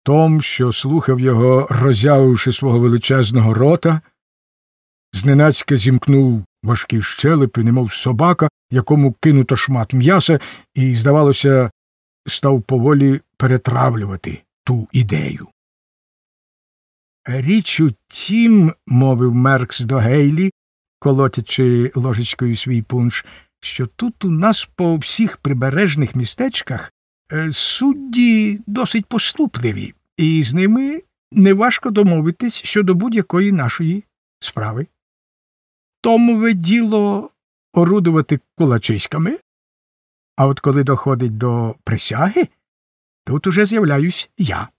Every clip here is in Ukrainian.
Том, що слухав його, роззявивши свого величезного рота, зненацька зімкнув важкі щелепи, немов собака, якому кинуто шмат м'яса, і, здавалося, став поволі перетравлювати ту ідею. «Річ у тім, – мовив Меркс до Гейлі, колотячи ложечкою свій пунш, – що тут у нас по всіх прибережних містечках судді досить поступливі, і з ними неважко домовитись щодо будь-якої нашої справи. Томове діло орудувати кулачиськами, а от коли доходить до присяги, тут уже з'являюсь я.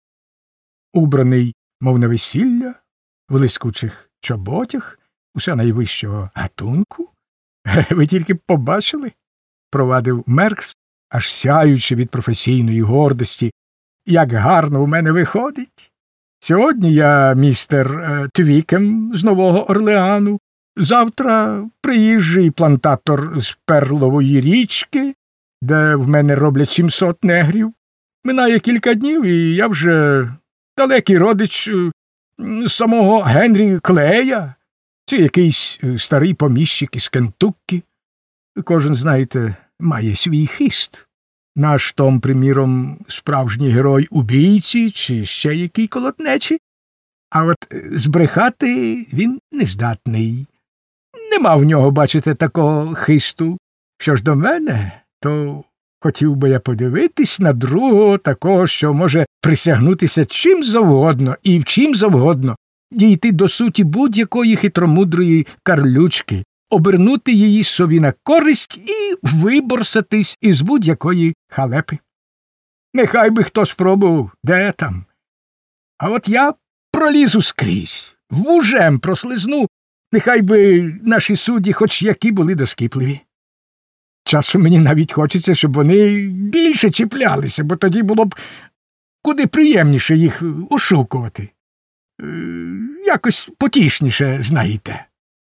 Убраний, мов на весілля, в лискучих чоботях, усе найвищого гатунку. Ви тільки побачили, – провадив Меркс, аж сяючи від професійної гордості, як гарно у мене виходить. Сьогодні я містер Твікем з Нового Орлеану, завтра приїжджий плантатор з Перлової річки, де в мене роблять 700 негрів. Минає кілька днів, і я вже далекий родич самого Генрі Клея, чи якийсь старий поміщик із Кентуккі. Кожен, знаєте, має свій хист. Наш Том, приміром, справжній герой убійці чи ще який колотнечі, а от збрехати він не здатний. Нема в нього, бачите, такого хисту. Що ж до мене, то хотів би я подивитись на другого такого, що може присягнутися чим завгодно і в чим завгодно, дійти до суті будь-якої хитромудрої карлючки, обернути її собі на користь і виборсатись із будь-якої халепи. Нехай би хто спробував, де там. А от я пролізу скрізь, вужем прослизну, нехай би наші судді хоч які були доскіпливі. Часом мені навіть хочеться, щоб вони більше чіплялися, бо тоді було б куди приємніше їх ошукувати. Якось потішніше, знаєте.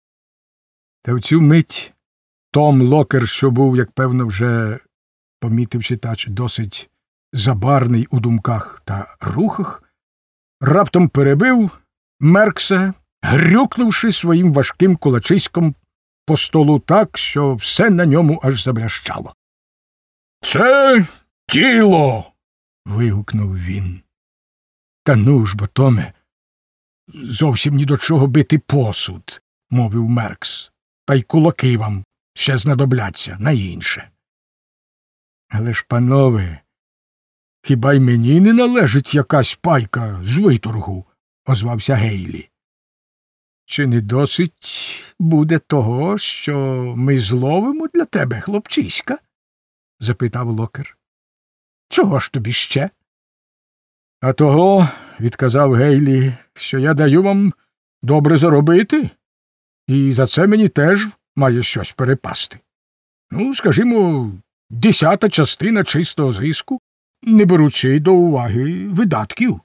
Та в цю мить Том Локер, що був, як певно, вже помітив читач, досить забарний у думках та рухах, раптом перебив Меркса, грюкнувши своїм важким кулачиськом по столу так, що все на ньому аж заблящало. «Це тіло!» – вигукнув він. «Та ну ж бо, Томе, зовсім ні до чого бити посуд», – мовив Меркс. «Та й кулаки вам ще знадобляться на інше». «Але ж, панове, хіба й мені не належить якась пайка з виторгу?» – озвався Гейлі. «Чи не досить буде того, що ми зловимо для тебе, хлопчиська?» – запитав Локер. «Чого ж тобі ще?» «А того, – відказав Гейлі, – що я даю вам добре заробити, і за це мені теж має щось перепасти. Ну, скажімо, 10-та частина чистого зиску, не беручи до уваги видатків».